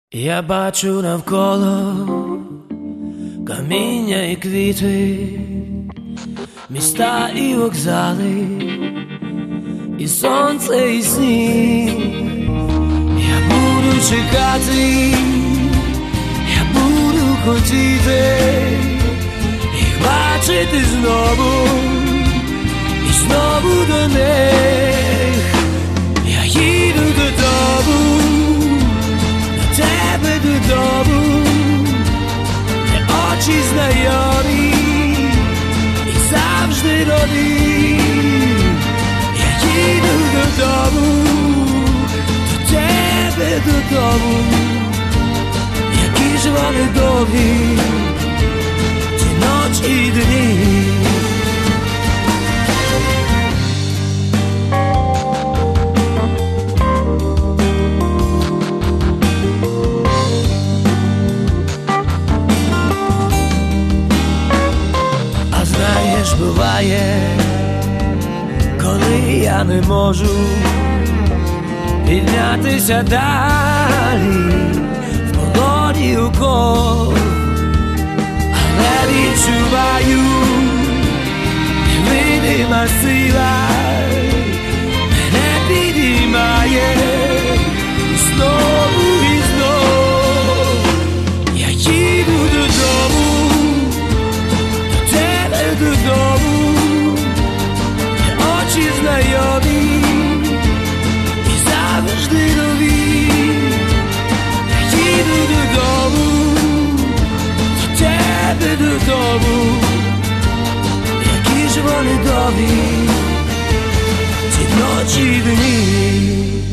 Я бачу навколо каміння і квіти, міста і вокзали, і сонце, і сніг. Я буду чекати, я буду хотіти їх бачити знову, і знову до них. Я їду додому, до тебе додому, де очі знайомі і завжди нові. Я їду додому, до тебе додому. Які ж вони довгі, ці ночі і дні. Знаєш, буває, коли я не можу піднятися далі в полоні укол, але відчуваю, невидима сила мене підіймає знову і знов. Я їду додому, додому, де очі знайомі і завжди нові. Я їду додому, до тебе додому. Які ж вони довгі, ці ночі і дні.